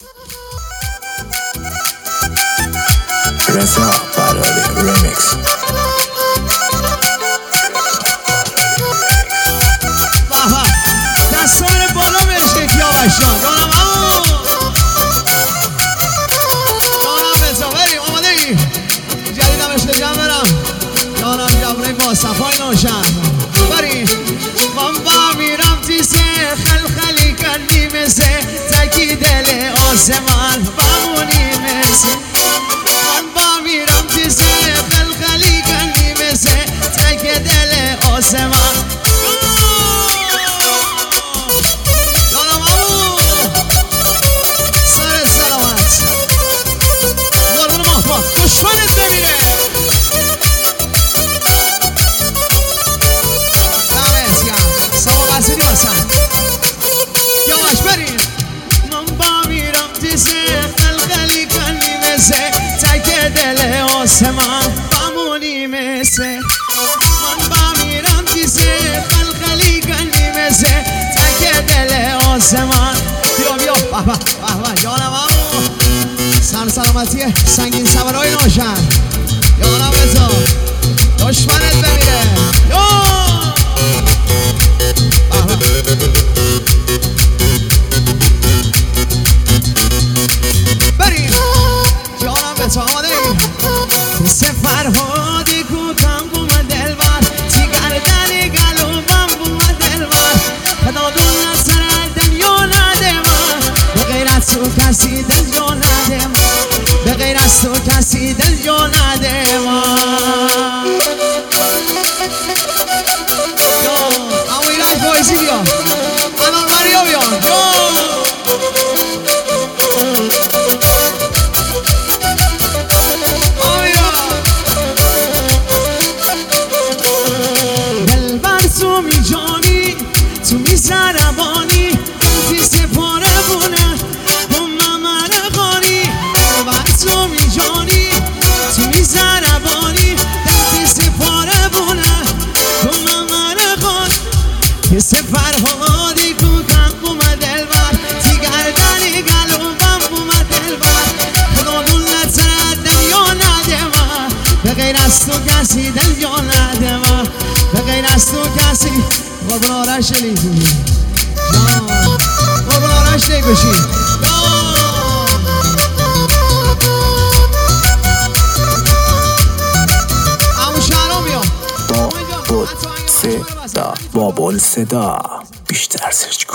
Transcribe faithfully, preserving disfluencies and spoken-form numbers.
رضا فراری ریمیکس. دستان بالا بهش یکی آوشان جانم امو جانم رضا بریم آماده ای جدیدم اشته جمع برم جانم جبره با صفای نوشن بریم من با میرم تیسه خلخلی کنی مثه تکی دل آسمان بمونی مثه من با میرم تیسه خلخلی کنی مثه تکی دل آسمان دشمنت بمیره دمت گرم سوا قصیری بسن یواش بریم من با میرم تیسه خلخلی کنی مثه تک دل آسمان بمونی مثه من با میرم تیسه خلخلی کنی مثه تک دل آسمان بیا بیا به به به به جانم امو سر سلامتیه سنگین سوارای نوشن یارم رضا دشمنت بمیره یا بریم یارم رضا آماده ای تیسه فرهادی کوتم بوم دلبر تی گردنی گلوبم بوم دلبر خدا دون سر دنیا نده من به غیر از تو کسی دنیا نده من به غیر از تو کسی دل جا نده من یا امو ایران فایزی بیا انار مریا بیا یا دل بر تو می جانی تو می زربانی تیسه پاره بونه تو می جانی تو می زربانی دل تیسه پاره بونه تو ممره خود تیسه فرهادی کوتن بومه دلبر تی گردنی گلوبم بومه دلبر خدا دولت سر دنیا نده من به غیر از تو کسی دل جا نده من به غیر از تو کسی قربان آرش لیزی قربان آرش لیگوشی بابل صدا بابل صدا بیشتر سرچ